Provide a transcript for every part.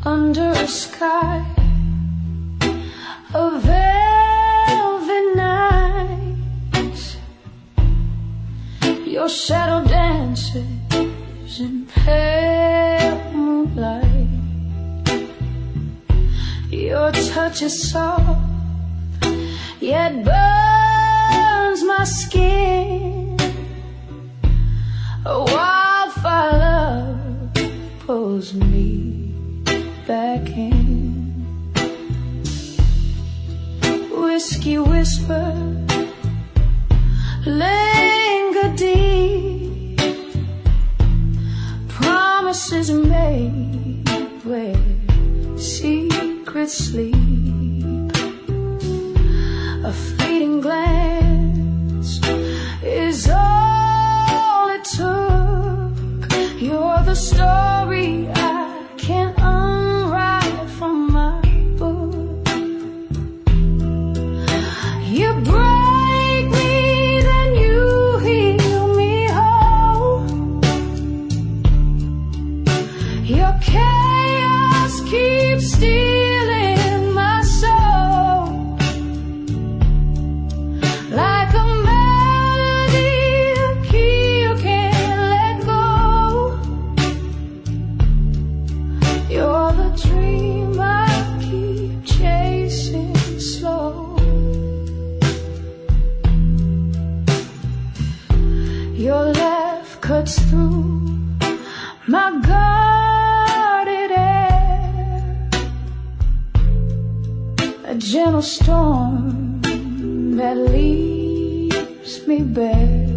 under a sky of velvet night. Your shadow dances in pale moonlight. Your touch is soft, yet burns my skin. A wildfire love pulls me back in. Whiskey whisper, linger deep. Promises made where secrets sleep. A fleeting glance is all it took. You're the story I can't unwrite from my book. You break me, then you heal me whole. Your chaos keeps stealing my soul. Like a melody, a key you can't let go. You're the dream I keep chasing slow. Your laugh cuts through my guarded air. A gentle storm that leaves me bare.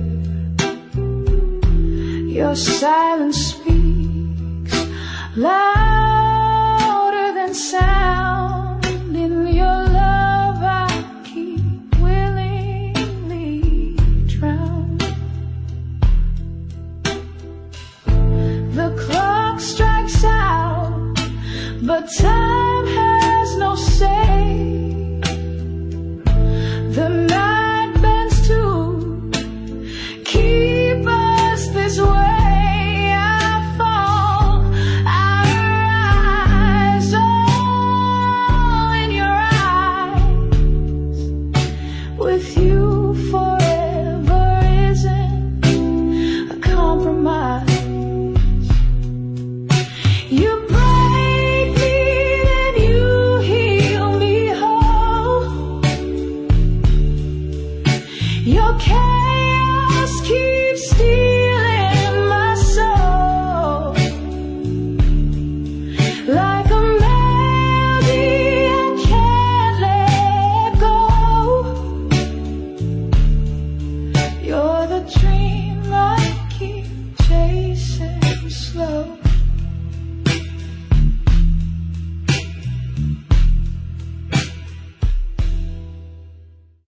Your silence speaks louder than sound. In your love I keep willingly drowned. The clock strikes out, but time has no say. The night bends too, keep us this way. I fall, I rise, all in your eyes. With you forever isn't a compromise. You break me, then you heal me whole. Your chaos keeps stealing my soul. Like a melody I can't let go. You're the dream I keep chasing slow.